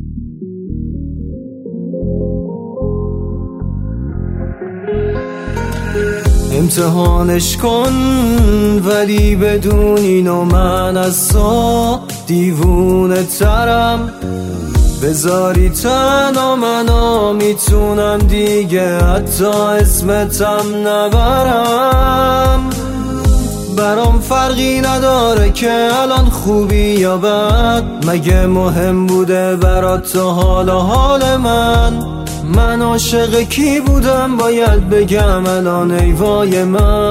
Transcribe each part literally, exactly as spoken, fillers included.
امتحانش کن ولی بدون اینو من از تو دیوونه ترم. بذاری تنها منو میتونم دیگه حتی اسمتم نبرم. برام فرقی نداره که الان خوبی یا بد، مگه مهم بوده برات تو حال حال من؟ من عاشق کی بودم باید بگم الان ای وای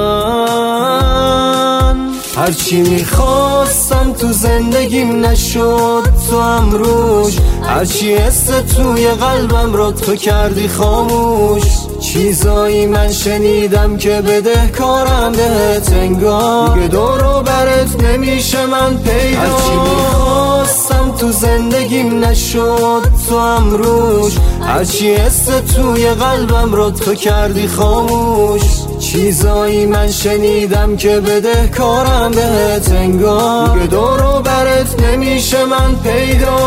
من. هرچی میخواستم تو زندگیم نشد تو هم روش، هرچی حس توی قلبم رو تو کردی خاموش. چیزایی من شنیدم که بدهکارم بهت، انگار دیگه دور و برت نمیشه من پیدا. هرچی میخواستم تو زندگیم نشد تو هم روش، هرچی حس توی قلبم رو تو کردی خاموش. چیزایی من شنیدم که بدهکارم بهت، انگار دیگه دور و برت نمیشه من پیدا.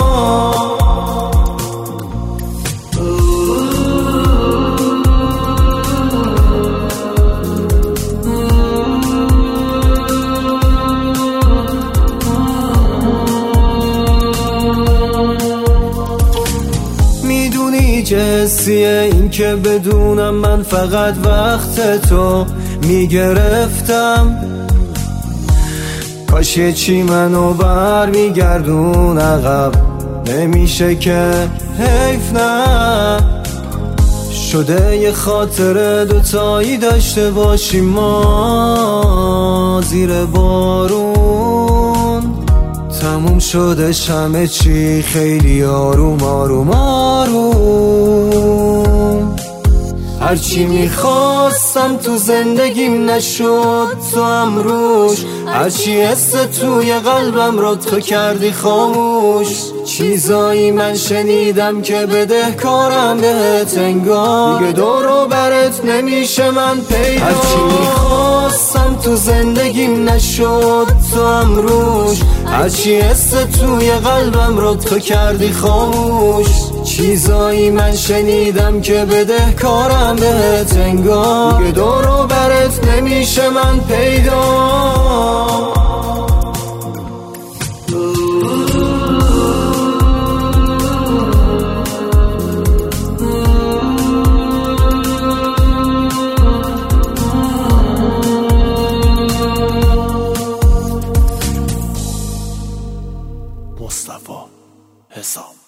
چه حسیه این که بدونم من فقط وقت تو میگرفتم؟ کاش یه چی منو بر میگردون عقب، نمیشه که حیف نه شده یه خاطر دوتایی داشته باشیم ما زیر بارون. تموم شدش همه چی خیلی آروم آروم آروم. هرچی میخواستم تو زندگیم نشد تو هم روش، هرچی حس توی قلبم رو تو کردی خاموش. چیزایی من شنیدم که بدهکارم بهت، انگار دیگه دور و برت نمیشه من پیدا. هرچی میخواستم تو زندگیم نشد تو هم روش، هرچی حس توی قلبم رو تو کردی خاموش. چیزایی من شنیدم که بدهکارم بهت، انگار دیگه دور و برت نمیشه من پیدا. مصطفی حسام.